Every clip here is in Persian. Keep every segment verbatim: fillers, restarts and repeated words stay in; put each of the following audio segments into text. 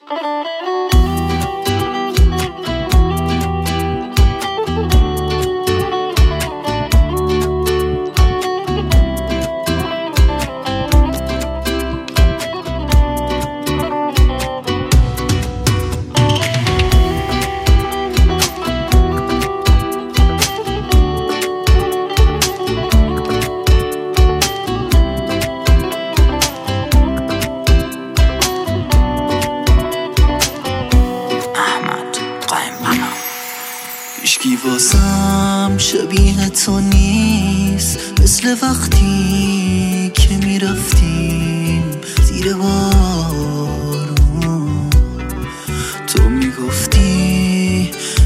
هیچکی واسم شبیه تو نیست، مثل وقتی که میرفتیم زیر بارون. تو میگفتی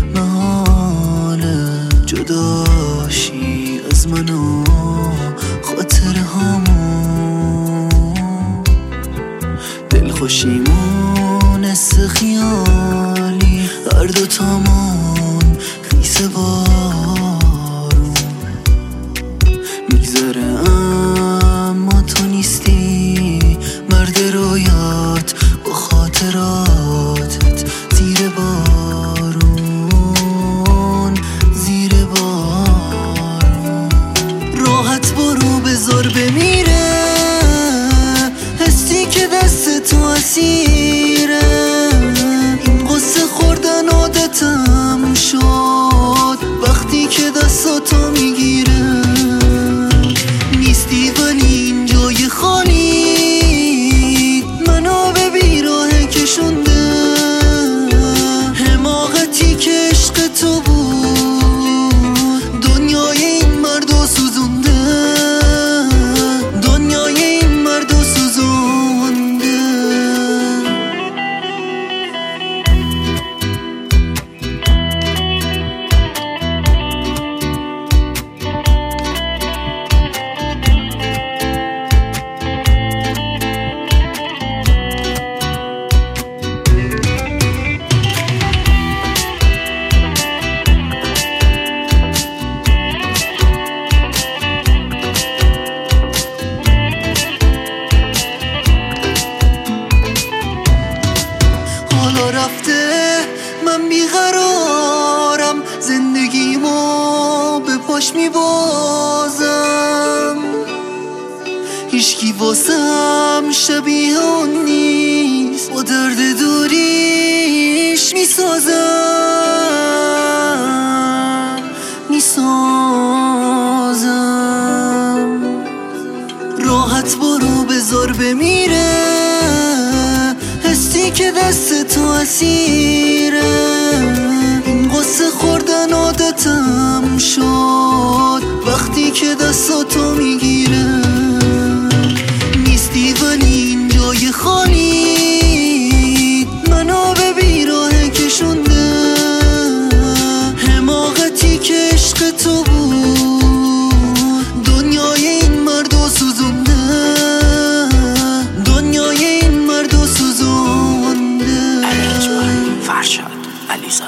محاله جداشی از من و خاطر همون. دلخوشیمون است خیالی هر دوتامون خیس بارون. میگذره اما تو نیستی مرد رویات با خاطراتت زیر بارون، زیر بارون. راحت برو بذار بمیره حسی که دست تو اسیره. این قصه خوردن عادتم شد وقتی که دستاتو میگیره. نیستی ولی این جای خالی منو به بیراه کشونده. حماقتی که عشق تو بود دنیای این مردو سوزونده. دنیای این مردو سوزونده. حالا رفته من بیقرارم، زندگیمو به پاش میبازم. هیچکی واسم شبیه اون نیست، با درد دوریش میسازم میسازم. راحت برو بذار بمیره حسی که دست تو اسیره. این قصه خوردن عادتم شد وقتی که دستاتو میگیره. نیستی ولی این جای خالی منو به بیراه کشونده. حماقتی که عشق تو بود دنیای این مردو سوزونده. دنیای این مردو سوزونده. فرشاد علیزاده.